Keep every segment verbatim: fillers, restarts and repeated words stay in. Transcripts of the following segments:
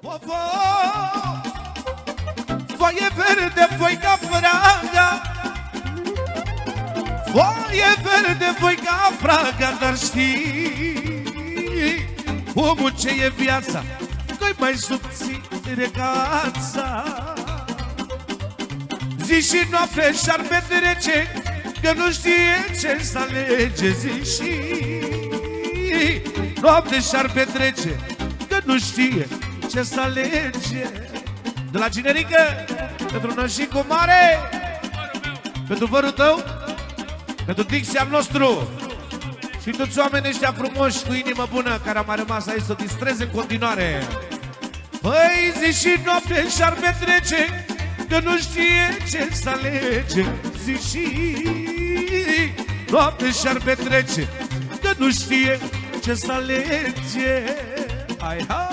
Of, foaie verde, voi ca fraga, foaie verde, voi ca fraga, dar știi, omul ce e viața, că-i mai subțire ca ața. Zi și noapte și-ar petrece, că nu știe ce să alege. Zi și noapte și-ar petrece, că nu știe ce să alege. De la Ginerică, pentru nășicul mare, pentru vărul tău, pentru Dixia nostru și toți oamenii ăștia frumoși cu inimă bună care au mai rămas aici să o distreze în continuare. Păi zi și noapte și-ar petrece, că nu știe ce să alege. Zi și noapte și-ar petrece, că nu știe ce să alege. Hai, hai!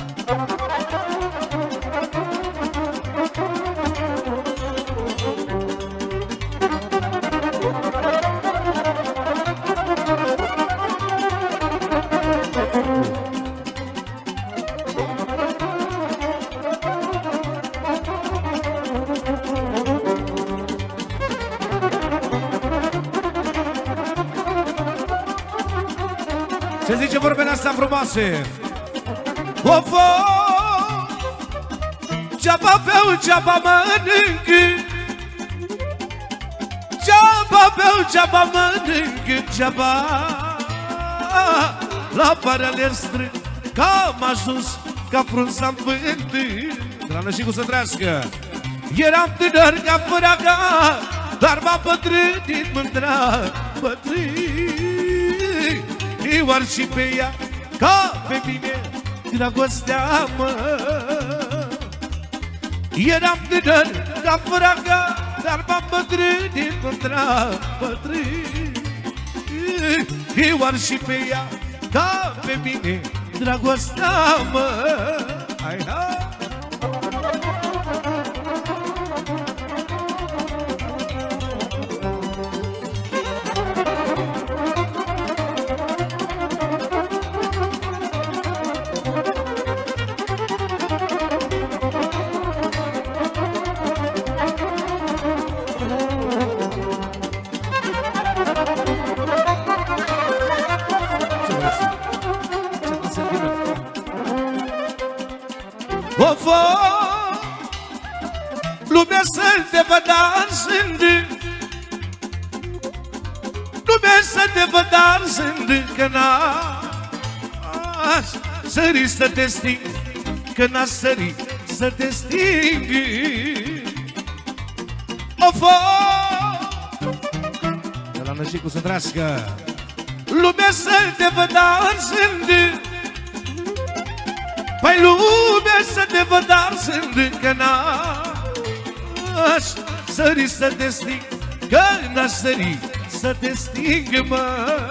Ce zice vorbele astea frumoase? Of, ceaba beau, ceaba mănânc, ceaba beau, ceaba mănânc, ceaba la paralel strâng, că am ajuns ca frunza-n vânt. De la Nășicu să trăiască. Eram tânăr ca făraga, dar m-am bătrânit mândra, bătrân. Ioar și pe ea, ca pe mine, dragostea mă. Eram tânăr ca făraga, dar m-am bătrânit mândra, bătrân. Ioar și pe ea, ca pe mine, dragostea mă. Hai, hai! Of, lumea să te văd dansând, lumea să te văd dansând, că n-aș sări să te sting, că n-aș sări să te sting. Of, de la Nășicu să trăiască. Lumea să te văd dansând, păi lumea să te văd dansând, că n-aș sări să te sting, că n-aș sări să te sting, mă.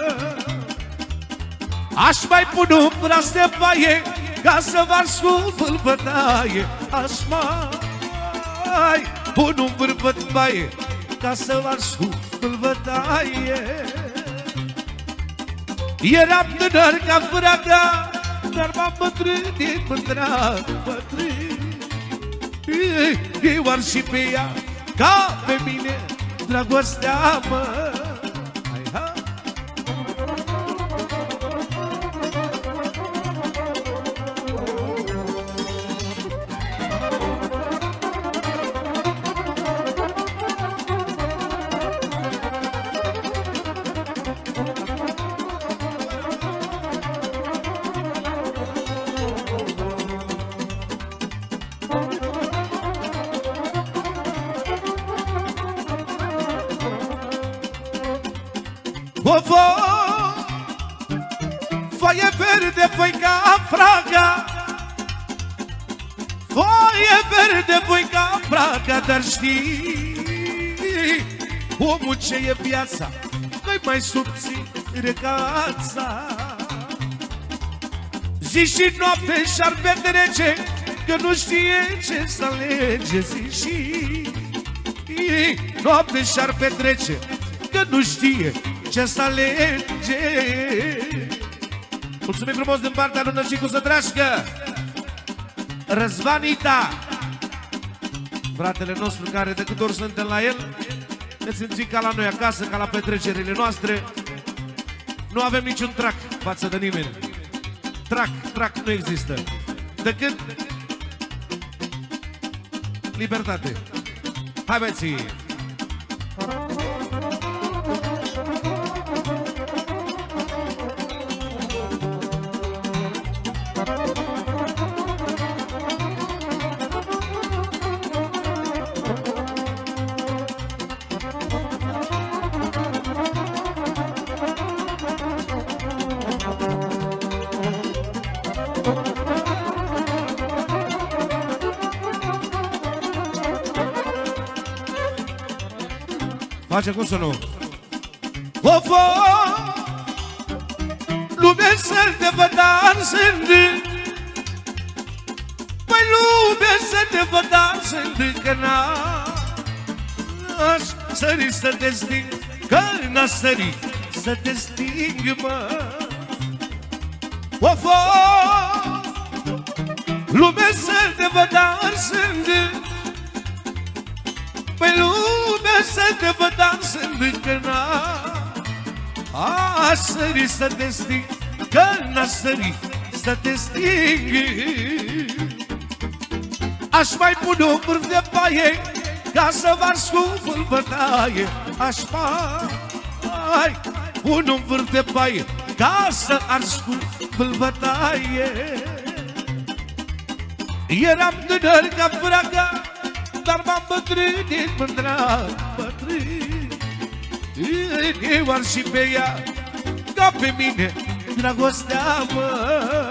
Aș mai pune un braț de baie, ca să vă ascult în bătaie. Aș mai pune un vârfă de baie, ca să vă ascult în bătaie. Eram tânăr ca făraga, dar m-am bătrânit mândra, bătrân. Ioar și pe ea, ca pe mine, dragostea mă. Hai, hai! Of, foaie verde, voi ca fraga, foaie verde, voi ca fraga, dar știi, omul ce e viața, că-i mai subțire ca ața. Zi și noapte și-ar petrece, că nu știe ce să alege. Zi și noapte și-ar petrece, că nu știe ce să alege. Mulțumim frumos din partea lui Nășicu să trăiască. Răzvanita, fratele nostru care de câte ori suntem la el ne simțim ca la noi acasă, ca la petrecerile noastre. Nu avem niciun trac față de nimeni. Trac, trac nu există, decât libertate. Hai băieții! Face cum să nu? Of, lumea să te vă dansând, păi lumea să te vă dansând, că n-aș sări să te sting, că n-aș sări să te sting, mă. Of, lumea să te vă dansând, păi lumea să te vă dansând, că n-aș sări să te sting, că n-aș sări să te sting. Aș mai pune un vârf de paie ca să vă ars cu bătaie. Aș mai pune un vârf de paie ca să ars cu bătaie. Eram tânăr ca vraga, dar m-am bătrânit mândra, bătrân. Eu ar și pe ea ca pe mine dragostea, mă.